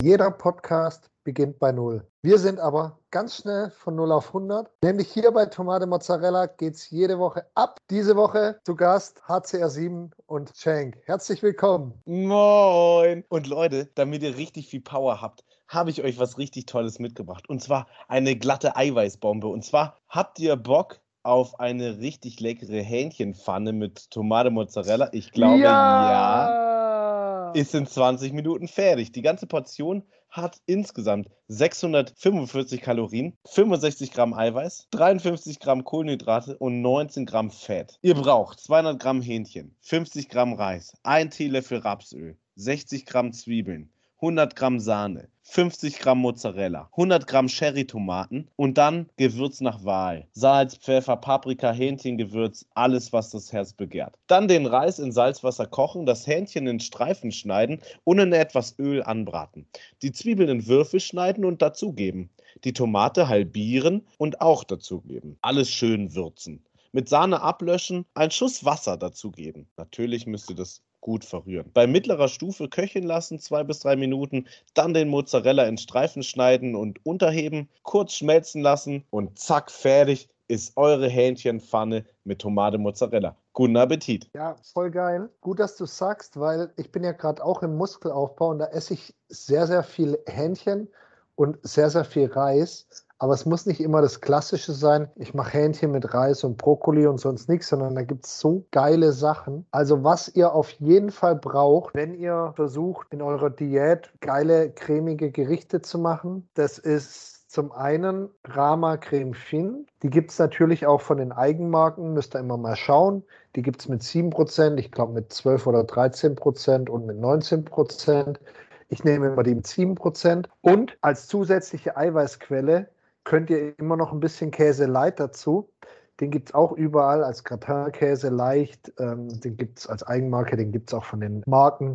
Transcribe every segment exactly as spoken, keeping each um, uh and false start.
Jeder Podcast beginnt bei Null. Wir sind aber ganz schnell von Null auf hundert. Nämlich hier bei Tomate Mozzarella geht es jede Woche ab. Diese Woche zu Gast H C R sieben und Cenk. Herzlich willkommen. Moin! Und Leute, damit ihr richtig viel Power habt, habe ich euch was richtig Tolles mitgebracht. Und zwar eine glatte Eiweißbombe. Und zwar habt ihr Bock auf eine richtig leckere Hähnchenpfanne mit Tomate Mozzarella? Ich glaube, ja. ja. Ist in zwanzig Minuten fertig. Die ganze Portion hat insgesamt sechshundertfünfundvierzig Kalorien, fünfundsechzig Gramm Eiweiß, dreiundfünfzig Gramm Kohlenhydrate und neunzehn Gramm Fett. Ihr braucht zweihundert Gramm Hähnchen, fünfzig Gramm Reis, ein Teelöffel Rapsöl, sechzig Gramm Zwiebeln, hundert Gramm Sahne, fünfzig Gramm Mozzarella, hundert Gramm Cherrytomaten und dann Gewürz nach Wahl. Salz, Pfeffer, Paprika, Hähnchengewürz, alles, was das Herz begehrt. Dann den Reis in Salzwasser kochen, das Hähnchen in Streifen schneiden und in etwas Öl anbraten. Die Zwiebeln in Würfel schneiden und dazugeben. Die Tomate halbieren und auch dazugeben. Alles schön würzen. Mit Sahne ablöschen, ein Schuss Wasser dazugeben. Natürlich müsst ihr das gut verrühren. Bei mittlerer Stufe köcheln lassen, zwei bis drei Minuten, dann den Mozzarella in Streifen schneiden und unterheben, kurz schmelzen lassen und zack, fertig ist eure Hähnchenpfanne mit Tomate Mozzarella. Guten Appetit! Ja, voll geil. Gut, dass du sagst, weil ich bin ja gerade auch im Muskelaufbau und da esse ich sehr, sehr viel Hähnchen und sehr, sehr viel Reis. Aber es muss nicht immer das Klassische sein, ich mache Hähnchen mit Reis und Brokkoli und sonst nichts, sondern da gibt es so geile Sachen. Also was ihr auf jeden Fall braucht, wenn ihr versucht, in eurer Diät geile, cremige Gerichte zu machen, das ist zum einen Rama Creme Fin. Die gibt es natürlich auch von den Eigenmarken, müsst ihr immer mal schauen. Die gibt es mit sieben Prozent, ich glaube mit zwölf oder dreizehn Prozent und mit neunzehn Prozent. Ich nehme immer die mit sieben Prozent. Und als zusätzliche Eiweißquelle könnt ihr immer noch ein bisschen Käse Light dazu. Den gibt es auch überall als Gratin-Käse leicht. Ähm, den gibt es als Eigenmarke, den gibt es auch von den Marken.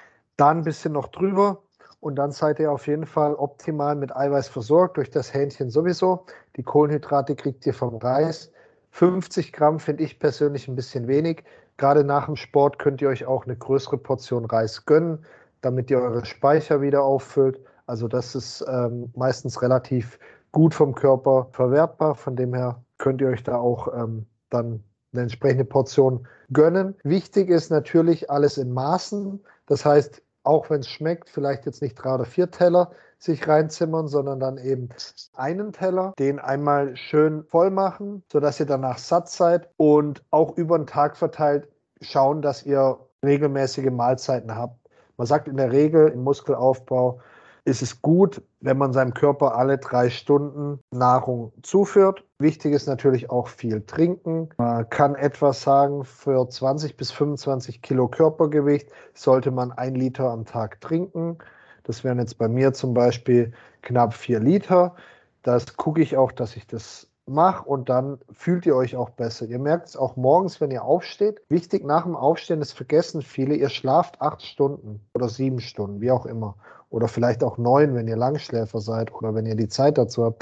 Da ein bisschen noch drüber und dann seid ihr auf jeden Fall optimal mit Eiweiß versorgt, durch das Hähnchen sowieso. Die Kohlenhydrate kriegt ihr vom Reis. fünfzig Gramm finde ich persönlich ein bisschen wenig. Gerade nach dem Sport könnt ihr euch auch eine größere Portion Reis gönnen, damit ihr eure Speicher wieder auffüllt. Also das ist ähm, meistens relativ gut vom Körper verwertbar. Von dem her könnt ihr euch da auch ähm, dann eine entsprechende Portion gönnen. Wichtig ist natürlich alles in Maßen. Das heißt, auch wenn es schmeckt, vielleicht jetzt nicht drei oder vier Teller sich reinzimmern, sondern dann eben einen Teller, den einmal schön voll machen, sodass ihr danach satt seid und auch über den Tag verteilt schauen, dass ihr regelmäßige Mahlzeiten habt. Man sagt in der Regel im Muskelaufbau, ist es gut, wenn man seinem Körper alle drei Stunden Nahrung zuführt. Wichtig ist natürlich auch viel trinken. Man kann etwas sagen, für zwanzig bis fünfundzwanzig Kilo Körpergewicht sollte man ein Liter am Tag trinken. Das wären jetzt bei mir zum Beispiel knapp vier Liter. Das gucke ich auch, dass ich das mache und dann fühlt ihr euch auch besser. Ihr merkt es auch morgens, wenn ihr aufsteht. Wichtig nach dem Aufstehen, das vergessen viele, ihr schlaft acht Stunden oder sieben Stunden, wie auch immer. Oder vielleicht auch neun, wenn ihr Langschläfer seid oder wenn ihr die Zeit dazu habt.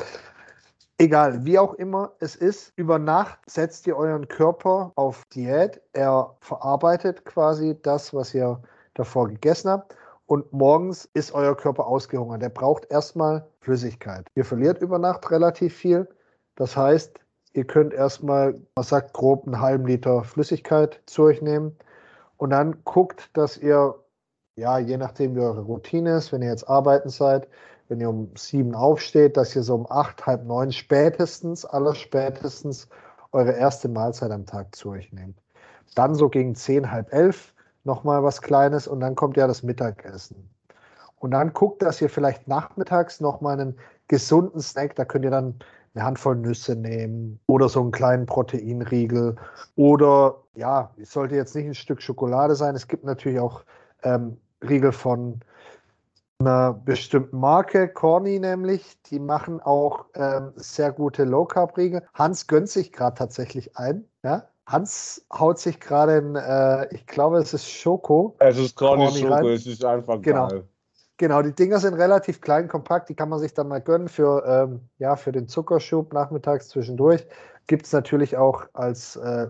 Egal, wie auch immer es ist, über Nacht setzt ihr euren Körper auf Diät. Er verarbeitet quasi das, was ihr davor gegessen habt. Und morgens ist euer Körper ausgehungert. Der braucht erstmal Flüssigkeit. Ihr verliert über Nacht relativ viel. Das heißt, ihr könnt erstmal, man sagt grob einen halben Liter Flüssigkeit zu euch nehmen. Und dann guckt, dass ihr, ja, je nachdem wie eure Routine ist, wenn ihr jetzt arbeiten seid, wenn ihr um sieben aufsteht, dass ihr so um acht, halb neun spätestens, allerspätestens eure erste Mahlzeit am Tag zu euch nehmt. Dann so gegen zehn, halb elf nochmal was Kleines und dann kommt ja das Mittagessen. Und dann guckt, dass ihr vielleicht nachmittags nochmal einen gesunden Snack, da könnt ihr dann eine Handvoll Nüsse nehmen oder so einen kleinen Proteinriegel oder ja, es sollte jetzt nicht ein Stück Schokolade sein. Es gibt natürlich auch ähm, Riegel von einer bestimmten Marke, Corny nämlich, die machen auch ähm, sehr gute Low-Carb-Riegel. Hans gönnt sich gerade tatsächlich ein. Ja? Hans haut sich gerade in, äh, ich glaube, es ist Schoko. Es ist gar nicht Schoko, rein. Es ist einfach genau. geil. Genau, die Dinger sind relativ klein, kompakt, die kann man sich dann mal gönnen für, ähm, ja, für den Zuckerschub nachmittags zwischendurch. Gibt es natürlich auch als äh,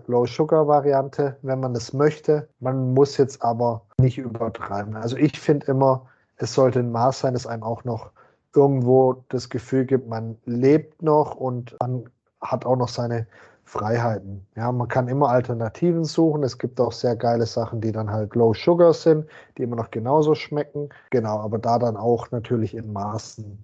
Low-Sugar-Variante, wenn man das möchte. Man muss jetzt aber nicht übertreiben. Also ich finde immer, es sollte ein Maß sein, das einem auch noch irgendwo das Gefühl gibt, man lebt noch und man hat auch noch seine Freiheiten. Ja, man kann immer Alternativen suchen. Es gibt auch sehr geile Sachen, die dann halt Low Sugar sind, die immer noch genauso schmecken. Genau, aber da dann auch natürlich in Maßen.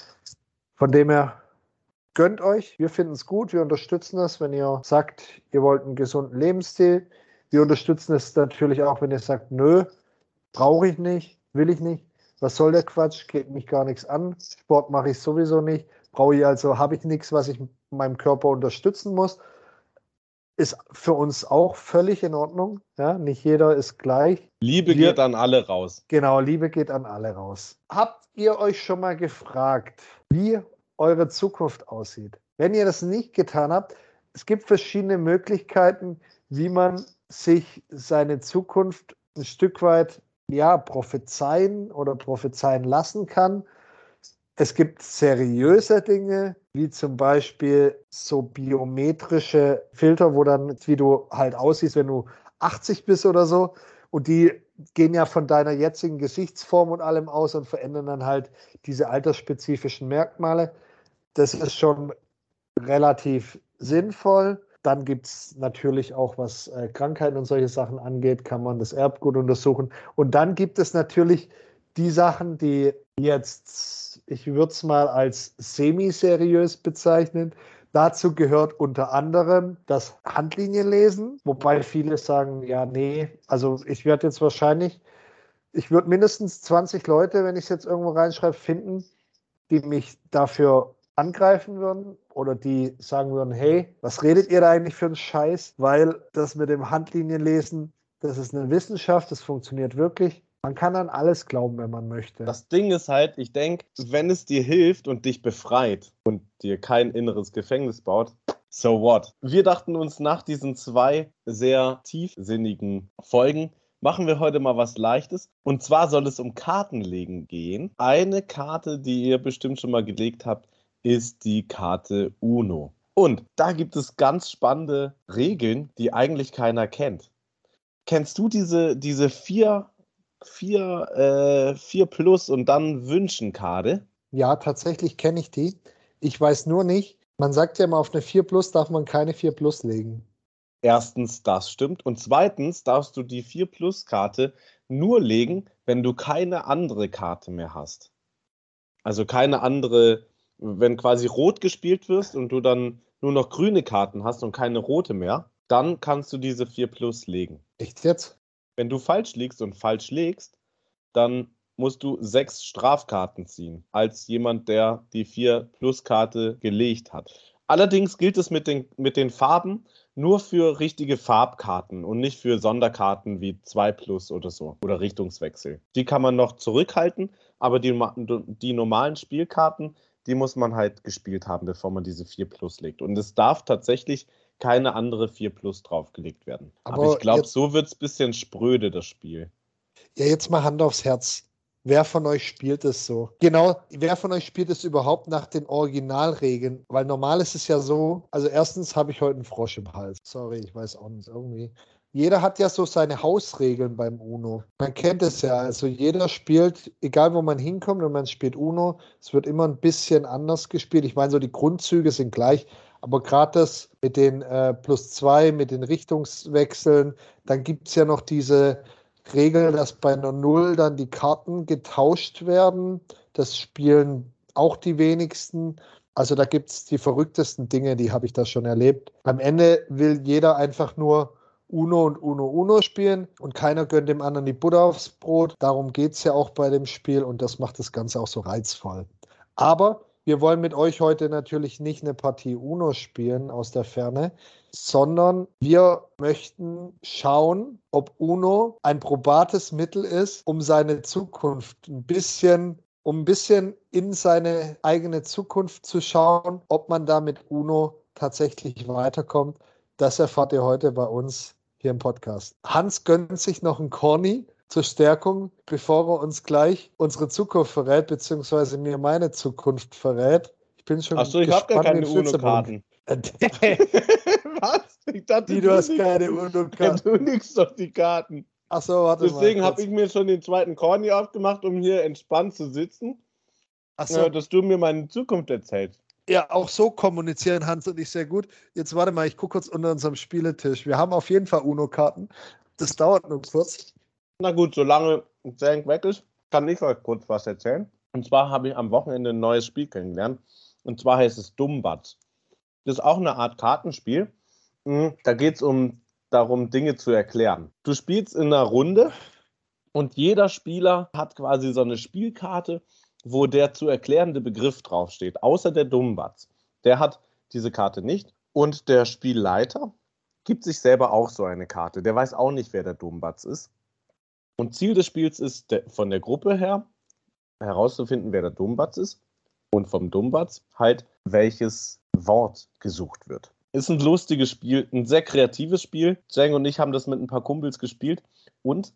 Von dem her, gönnt euch. Wir finden es gut. Wir unterstützen das, wenn ihr sagt, ihr wollt einen gesunden Lebensstil. Wir unterstützen es natürlich auch, wenn ihr sagt, nö, brauche ich nicht, will ich nicht. Was soll der Quatsch? Geht mich gar nichts an. Sport mache ich sowieso nicht. Brauche ich also, habe ich nichts, was ich meinem Körper unterstützen muss. Ist für uns auch völlig in Ordnung. Ja, nicht jeder ist gleich. Liebe Wir, geht an alle raus. Genau, Liebe geht an alle raus. Habt ihr euch schon mal gefragt, wie eure Zukunft aussieht? Wenn ihr das nicht getan habt, es gibt verschiedene Möglichkeiten, wie man sich seine Zukunft ein Stück weit ja, prophezeien oder prophezeien lassen kann. Es gibt seriöse Dinge, wie zum Beispiel so biometrische Filter, wo dann, wie du halt aussiehst, wenn du achtzig bist oder so. Und die gehen ja von deiner jetzigen Gesichtsform und allem aus und verändern dann halt diese altersspezifischen Merkmale. Das ist schon relativ sinnvoll. Dann gibt es natürlich auch, was äh, Krankheiten und solche Sachen angeht, kann man das Erbgut untersuchen. Und dann gibt es natürlich die Sachen, die jetzt, ich würde es mal als semi-seriös bezeichnen. Dazu gehört unter anderem das Handlinienlesen, wobei viele sagen, ja, nee, also ich werde jetzt wahrscheinlich, ich würde mindestens zwanzig Leute, wenn ich es jetzt irgendwo reinschreibe, finden, die mich dafür angreifen würden oder die sagen würden, hey, was redet ihr da eigentlich für einen Scheiß? Weil das mit dem Handlinienlesen, das ist eine Wissenschaft, das funktioniert wirklich. Man kann an alles glauben, wenn man möchte. Das Ding ist halt, ich denke, wenn es dir hilft und dich befreit und dir kein inneres Gefängnis baut, so what? Wir dachten uns nach diesen zwei sehr tiefsinnigen Folgen, machen wir heute mal was Leichtes. Und zwar soll es um Kartenlegen gehen. Eine Karte, die ihr bestimmt schon mal gelegt habt, ist die Karte Uno. Und da gibt es ganz spannende Regeln, die eigentlich keiner kennt. Kennst du diese, diese vier, vier, äh, vier Plus und dann Wünschen-Karte? Ja, tatsächlich kenne ich die. Ich weiß nur nicht, man sagt ja immer, auf eine vier Plus darf man keine vier Plus legen. Erstens, das stimmt. Und zweitens darfst du die vier Plus Karte nur legen, wenn du keine andere Karte mehr hast. Also keine andere, wenn quasi rot gespielt wirst und du dann nur noch grüne Karten hast und keine rote mehr, dann kannst du diese vier Plus legen. Echt jetzt? Wenn du falsch liegst und falsch legst, dann musst du sechs Strafkarten ziehen, als jemand, der die vier Plus Karte gelegt hat. Allerdings gilt es mit den, mit den Farben nur für richtige Farbkarten und nicht für Sonderkarten wie zwei Plus oder so oder Richtungswechsel. Die kann man noch zurückhalten, aber die, die normalen Spielkarten, die muss man halt gespielt haben, bevor man diese vier Plus legt. Und es darf tatsächlich keine andere vier Plus draufgelegt werden. Aber, aber ich glaube, so wird es ein bisschen spröde, das Spiel. Ja, jetzt mal Hand aufs Herz. Wer von euch spielt es so? Genau, wer von euch spielt es überhaupt nach den Originalregeln? Weil normal ist es ja so, also erstens habe ich heute einen Frosch im Hals. Sorry, ich weiß auch nicht, irgendwie. Jeder hat ja so seine Hausregeln beim Uno. Man kennt es ja, also jeder spielt, egal wo man hinkommt und man spielt Uno, es wird immer ein bisschen anders gespielt. Ich meine, so die Grundzüge sind gleich, aber gerade das mit den äh, plus zwei, mit den Richtungswechseln, dann gibt es ja noch diese Regel, dass bei einer Null dann die Karten getauscht werden. Das spielen auch die wenigsten. Also da gibt es die verrücktesten Dinge, die habe ich da schon erlebt. Am Ende will jeder einfach nur Uno und Uno Uno spielen und keiner gönnt dem anderen die Butter aufs Brot. Darum geht es ja auch bei dem Spiel und das macht das Ganze auch so reizvoll. Aber wir wollen mit euch heute natürlich nicht eine Partie Uno spielen aus der Ferne, sondern wir möchten schauen, ob Uno ein probates Mittel ist, um seine Zukunft ein bisschen, um ein bisschen in seine eigene Zukunft zu schauen, ob man da mit Uno tatsächlich weiterkommt. Das erfahrt ihr heute bei uns hier im Podcast. Hans gönnt sich noch einen Corny zur Stärkung, bevor er uns gleich unsere Zukunft verrät, beziehungsweise mir meine Zukunft verrät. Ich bin schon Ach so, ich habe gar keine Uno-Karten. Was? Ich dachte, die, du, du hast keine Uno-Karten. Du legst doch die Karten. Achso, warte Deswegen mal habe ich mir schon den zweiten Corny aufgemacht, um hier entspannt zu sitzen, Achso, äh, dass du mir meine Zukunft erzählst. ja, auch so kommunizieren Hans und ich sehr gut. Jetzt warte mal, ich gucke kurz unter unserem Spieletisch. Wir haben auf jeden Fall Uno-Karten. Das dauert nur kurz. Na gut, solange Zank weg ist, kann ich euch kurz was erzählen. Und zwar habe ich am Wochenende ein neues Spiel kennengelernt. Und zwar heißt es Dummbatz. Das ist auch eine Art Kartenspiel. Da geht es um darum, Dinge zu erklären. Du spielst in einer Runde und jeder Spieler hat quasi so eine Spielkarte, wo der zu erklärende Begriff draufsteht, außer der Dummbatz. Der hat diese Karte nicht und der Spielleiter gibt sich selber auch so eine Karte. Der weiß auch nicht, wer der Dummbatz ist. Und Ziel des Spiels ist, de- von der Gruppe her herauszufinden, wer der Dummbatz ist und vom Dummbatz halt, welches Wort gesucht wird. Ist ein lustiges Spiel, ein sehr kreatives Spiel. Jeng und ich haben das mit ein paar Kumpels gespielt und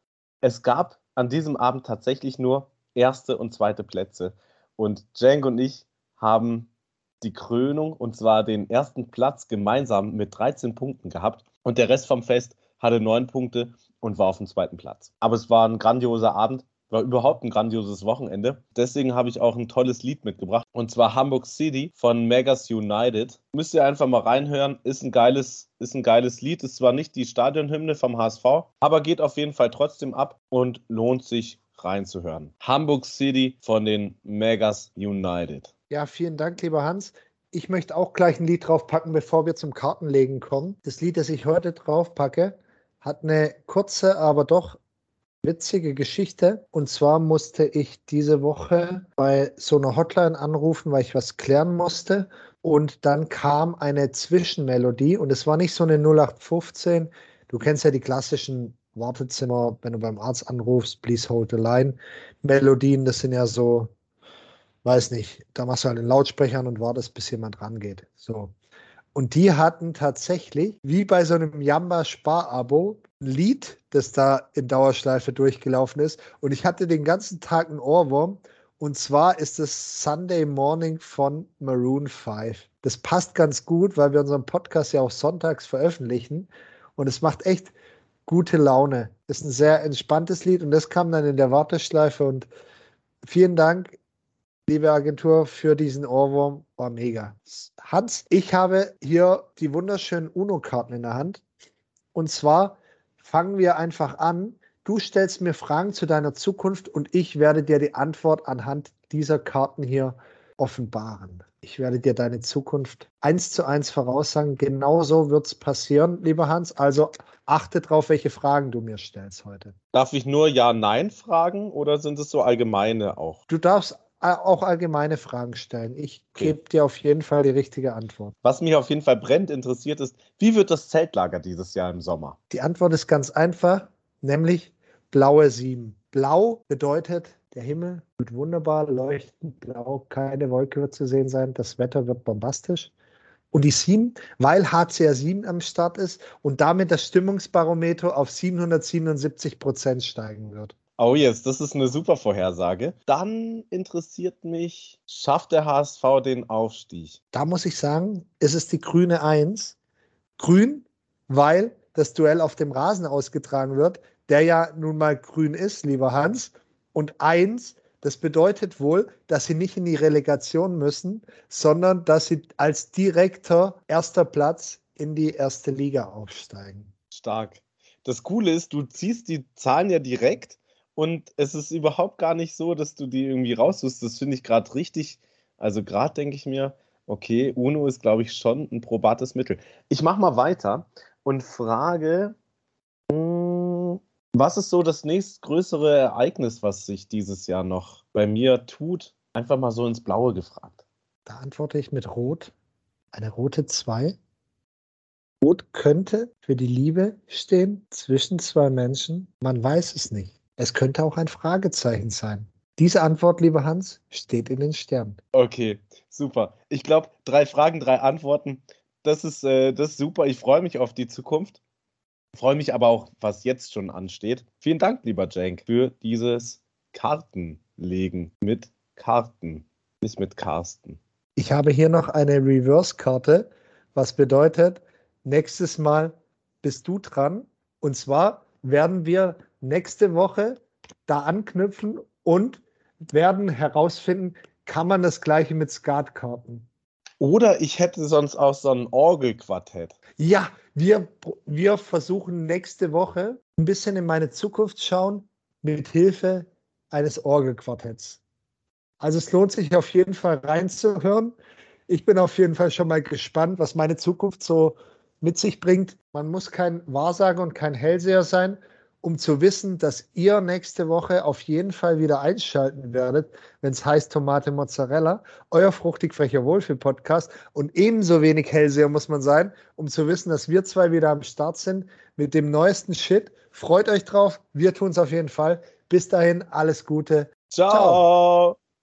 es gab an diesem Abend tatsächlich nur erste und zweite Plätze. Und Jeng und ich haben die Krönung, und zwar den ersten Platz gemeinsam mit dreizehn Punkten gehabt. Und der Rest vom Fest hatte neun Punkte und war auf dem zweiten Platz. Aber es war ein grandioser Abend, war überhaupt ein grandioses Wochenende. Deswegen habe ich auch ein tolles Lied mitgebracht. Und zwar Hamburg City von Megas United. Müsst ihr einfach mal reinhören. Ist ein geiles, ist ein geiles Lied. Ist zwar nicht die Stadionhymne vom H S V, aber geht auf jeden Fall trotzdem ab und lohnt sich reinzuhören. Hamburg City von den Megas United. Ja, vielen Dank, lieber Hans. Ich möchte auch gleich ein Lied draufpacken, bevor wir zum Kartenlegen kommen. Das Lied, das ich heute draufpacke, hat eine kurze, aber doch witzige Geschichte. Und zwar musste ich diese Woche bei so einer Hotline anrufen, weil ich was klären musste. Und dann kam eine Zwischenmelodie und es war nicht so eine null acht fünfzehn. Du kennst ja die klassischen Wartezimmer, wenn du beim Arzt anrufst, please hold the line. Melodien, das sind ja so, weiß nicht, da machst du halt den Lautsprechern und wartest, bis jemand rangeht. So. Und die hatten tatsächlich, wie bei so einem Jamba-Spar-Abo, ein Lied, das da in Dauerschleife durchgelaufen ist. Und ich hatte den ganzen Tag einen Ohrwurm. Und zwar ist es Sunday Morning von Maroon fünf. Das passt ganz gut, weil wir unseren Podcast ja auch sonntags veröffentlichen. Und es macht echt gute Laune. Ist ein sehr entspanntes Lied und das kam dann in der Warteschleife. Und vielen Dank, liebe Agentur, für diesen Ohrwurm. War mega. Hans, ich habe hier die wunderschönen Uno-Karten in der Hand. Und zwar fangen wir einfach an. Du stellst mir Fragen zu deiner Zukunft und ich werde dir die Antwort anhand dieser Karten hier offenbaren. Ich werde dir deine Zukunft eins zu eins voraussagen. Genau so wird es passieren, lieber Hans. Also achte drauf, welche Fragen du mir stellst heute. Darf ich nur Ja-Nein fragen oder sind es so allgemeine auch? Du darfst auch allgemeine Fragen stellen. Ich Okay. gebe dir auf jeden Fall die richtige Antwort. Was mich auf jeden Fall brennend interessiert ist, wie wird das Zeltlager dieses Jahr im Sommer? Die Antwort ist ganz einfach, nämlich blaue sieben. Blau bedeutet, der Himmel wird wunderbar leuchtend blau, keine Wolke wird zu sehen sein, das Wetter wird bombastisch. Und die sieben, weil H C R sieben am Start ist und damit das Stimmungsbarometer auf siebenhundertsiebenundsiebzig Prozent steigen wird. Oh yes, das ist eine super Vorhersage. Dann interessiert mich, schafft der H S V den Aufstieg? Da muss ich sagen, ist es die grüne eins. Grün, weil das Duell auf dem Rasen ausgetragen wird, der ja nun mal grün ist, lieber Hans. Und eins, das bedeutet wohl, dass sie nicht in die Relegation müssen, sondern dass sie als direkter erster Platz in die erste Liga aufsteigen. Stark. Das Coole ist, du ziehst die Zahlen ja direkt und es ist überhaupt gar nicht so, dass du die irgendwie raussuchst. Das finde ich gerade richtig. Also gerade denke ich mir, okay, Uno ist, glaube ich, schon ein probates Mittel. Ich mache mal weiter und frage, mh, was ist so das nächstgrößere Ereignis, was sich dieses Jahr noch bei mir tut? Einfach mal so ins Blaue gefragt. Da antworte ich mit Rot. Eine rote zwei. Rot könnte für die Liebe stehen zwischen zwei Menschen. Man weiß es nicht. Es könnte auch ein Fragezeichen sein. Diese Antwort, lieber Hans, steht in den Sternen. Okay, super. Ich glaube, drei Fragen, drei Antworten. Das ist, äh, das ist super. Ich freue mich auf die Zukunft. Freue mich aber auch, was jetzt schon ansteht. Vielen Dank, lieber Cenk, für dieses Kartenlegen mit Karten, nicht mit Carsten. Ich habe hier noch eine Reverse-Karte, was bedeutet, nächstes Mal bist du dran. Und zwar werden wir nächste Woche da anknüpfen und werden herausfinden, kann man das Gleiche mit Skatkarten. Oder ich hätte sonst auch so ein Orgelquartett. Ja, wir, wir versuchen nächste Woche ein bisschen in meine Zukunft schauen mit Hilfe eines Orgelquartetts. Also es lohnt sich auf jeden Fall reinzuhören. Ich bin auf jeden Fall schon mal gespannt, was meine Zukunft so mit sich bringt. Man muss kein Wahrsager und kein Hellseher sein, um zu wissen, dass ihr nächste Woche auf jeden Fall wieder einschalten werdet, wenn es heißt Tomate Mozzarella, euer fruchtig frecher Wohlfühl-Podcast. Und ebenso wenig Hellseher muss man sein, um zu wissen, dass wir zwei wieder am Start sind mit dem neuesten Shit. Freut euch drauf, wir tun es auf jeden Fall. Bis dahin, alles Gute. Ciao. Ciao.